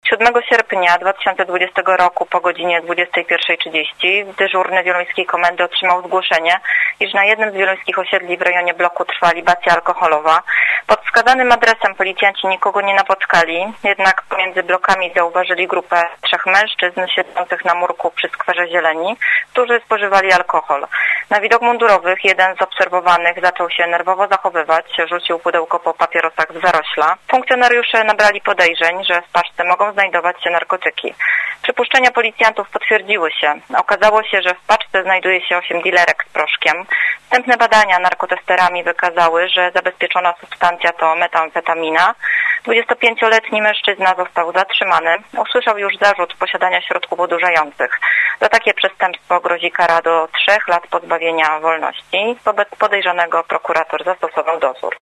7 sierpnia 2020 roku po godzinie 21:30 dyżurny wieluńskiej komendy otrzymał zgłoszenie, iż na jednym z wieluńskich osiedli w rejonie bloku trwa libacja alkoholowa. Pod wskazanym adresem policjanci nikogo nie napotkali, jednak pomiędzy blokami zauważyli grupę 3 mężczyzn siedzących na murku przy skwerze Zieleni, którzy spożywali alkohol. Na widok mundurowych jeden z obserwowanych zaczął się nerwowo zachowywać, rzucił pudełko po papierosach z zarośla. Funkcjonariusze nabrali podejrzeń, że w paczce mogą znajdować się narkotyki. Przypuszczenia policjantów potwierdziły się. Okazało się, że w paczce znajduje się 8 dilerek z proszkiem. Wstępne badania narkotesterami wykazały, że zabezpieczona substancja to metamfetamina. 25-letni mężczyzna został zatrzymany. Usłyszał już zarzut posiadania środków odurzających. Za takie przestępstwo grozi kara do 3 lat pozbawienia wolności. Wobec podejrzanego prokurator zastosował dozór.